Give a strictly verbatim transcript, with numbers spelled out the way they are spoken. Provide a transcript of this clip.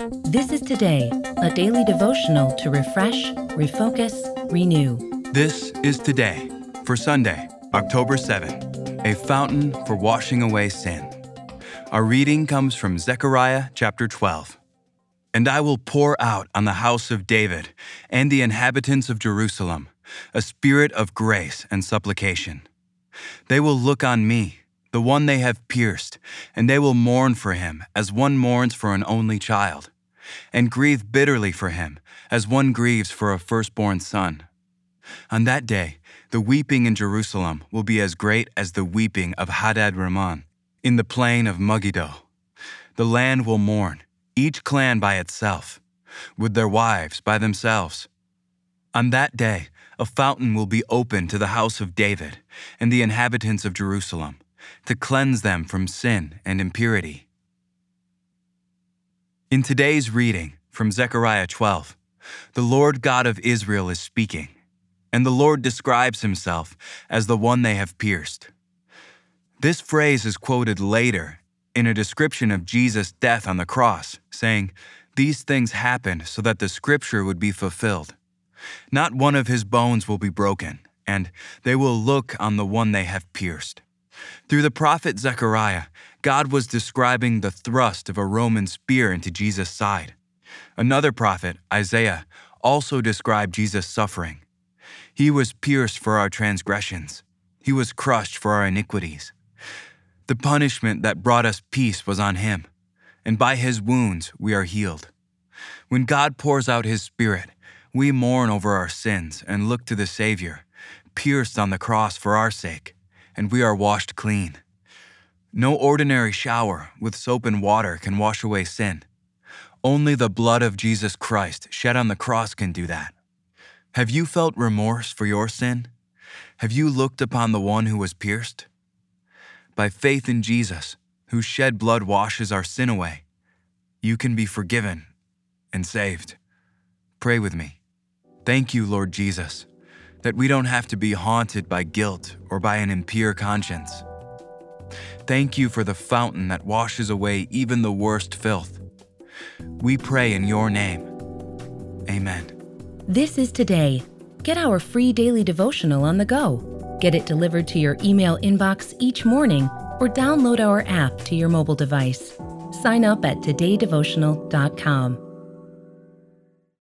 This is Today, a daily devotional to refresh, refocus, renew. This is Today for Sunday, October seventh, a fountain for washing away sin. Our reading comes from Zechariah chapter twelve. And I will pour out on the house of David and the inhabitants of Jerusalem a spirit of grace and supplication. They will look on me, the one they have pierced, and they will mourn for him as one mourns for an only child, and grieve bitterly for him as one grieves for a firstborn son. On that day, the weeping in Jerusalem will be as great as the weeping of Hadad-Rimmon in the plain of Megiddo. The land will mourn, each clan by itself, with their wives by themselves. On that day, a fountain will be opened to the house of David and the inhabitants of Jerusalem, to cleanse them from sin and impurity. In today's reading from Zechariah twelve, the Lord God of Israel is speaking, and the Lord describes himself as the one they have pierced. This phrase is quoted later in a description of Jesus' death on the cross, saying, "These things happened so that the scripture would be fulfilled. Not one of his bones will be broken, and they will look on the one they have pierced." Through the prophet Zechariah, God was describing the thrust of a Roman spear into Jesus' side. Another prophet, Isaiah, also described Jesus' suffering. He was pierced for our transgressions. He was crushed for our iniquities. The punishment that brought us peace was on him, and by his wounds we are healed. When God pours out his Spirit, we mourn over our sins and look to the Savior, pierced on the cross for our sake, and we are washed clean. No ordinary shower with soap and water can wash away sin. Only the blood of Jesus Christ shed on the cross can do that. Have you felt remorse for your sin? Have you looked upon the one who was pierced? By faith in Jesus, whose shed blood washes our sin away, you can be forgiven and saved. Pray with me. Thank you, Lord Jesus, that we don't have to be haunted by guilt or by an impure conscience. Thank you for the fountain that washes away even the worst filth. We pray in your name. Amen. This is Today. Get our free daily devotional on the go. Get it delivered to your email inbox each morning or download our app to your mobile device. Sign up at today devotional dot com.